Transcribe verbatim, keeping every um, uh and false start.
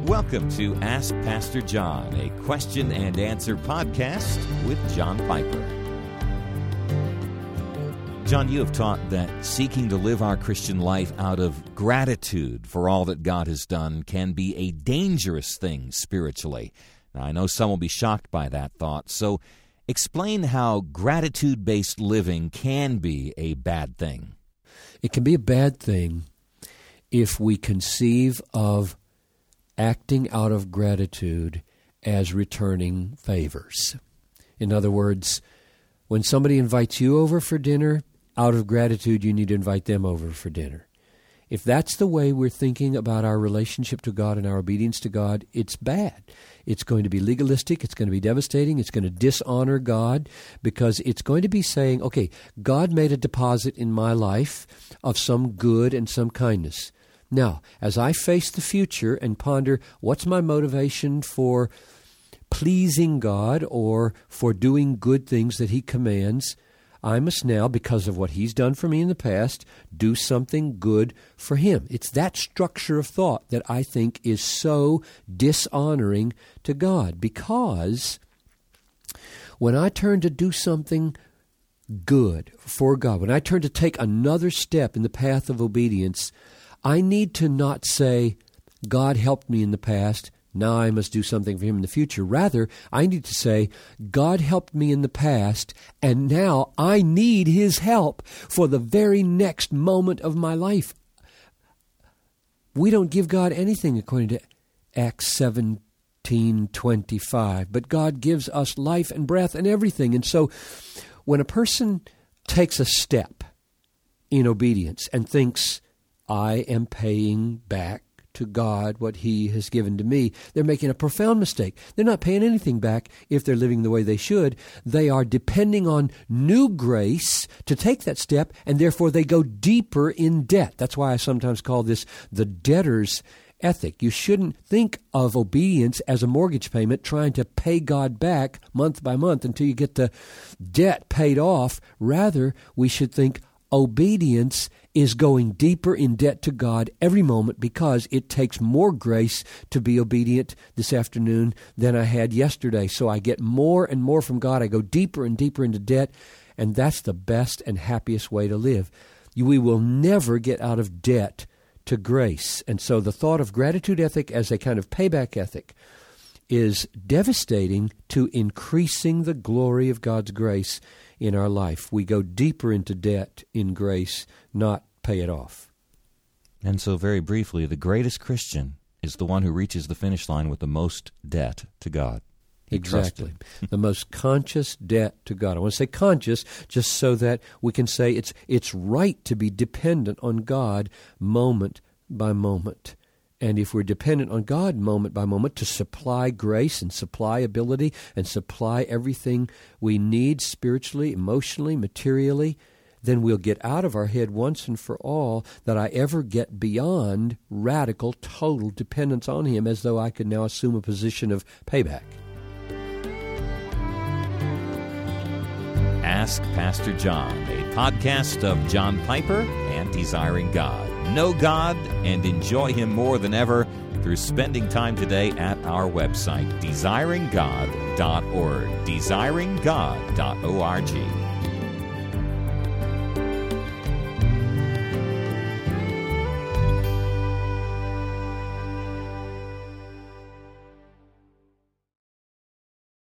Welcome to Ask Pastor John, a question and answer podcast with John Piper. John, you have taught that seeking to live our Christian life out of gratitude for all that God has done can be a dangerous thing spiritually. Now, I know some will be shocked by that thought, so explain how gratitude-based living can be a bad thing. It can be a bad thing if we conceive of acting out of gratitude as returning favors. In other words, when somebody invites you over for dinner, out of gratitude, you need to invite them over for dinner. If that's the way we're thinking about our relationship to God and our obedience to God, it's bad. It's going to be legalistic. It's going to be devastating. It's going to dishonor God because it's going to be saying, okay, God made a deposit in my life of some good and some kindness. Now, as I face the future and ponder what's my motivation for pleasing God or for doing good things that He commands, I must now, because of what He's done for me in the past, do something good for Him. It's that structure of thought that I think is so dishonoring to God, because when I turn to do something good for God, when I turn to take another step in the path of obedience, I need to not say, God helped me in the past, now I must do something for Him in the future. Rather, I need to say, God helped me in the past, and now I need His help for the very next moment of my life. We don't give God anything according to Acts seventeen twenty-five, but God gives us life and breath and everything. And so when a person takes a step in obedience and thinks, I am paying back to God what He has given to me, they're making a profound mistake. They're not paying anything back if they're living the way they should. They are depending on new grace to take that step, and therefore they go deeper in debt. That's why I sometimes call this the debtor's ethic. You shouldn't think of obedience as a mortgage payment, trying to pay God back month by month until you get the debt paid off. Rather, we should think obedience is going deeper in debt to God every moment, because it takes more grace to be obedient this afternoon than I had yesterday. So I get more and more from God. I go deeper and deeper into debt, and that's the best and happiest way to live. We will never get out of debt to grace. And so the thought of gratitude ethic as a kind of payback ethic is devastating to increasing the glory of God's grace in our life. We go deeper into debt in grace, not pay it off. And so very briefly, the greatest Christian is the one who reaches the finish line with the most debt to God. He exactly. The most conscious debt to God. I want to say conscious just so that we can say it's it's right to be dependent on God moment by moment. And if we're dependent on God moment by moment to supply grace and supply ability and supply everything we need spiritually, emotionally, materially, then we'll get out of our head once and for all that I ever get beyond radical, total dependence on Him, as though I could now assume a position of payback. Ask Pastor John, a podcast of John Piper and Desiring God. Know God and enjoy Him more than ever through spending time today at our website, desiring god dot org, desiring god dot org.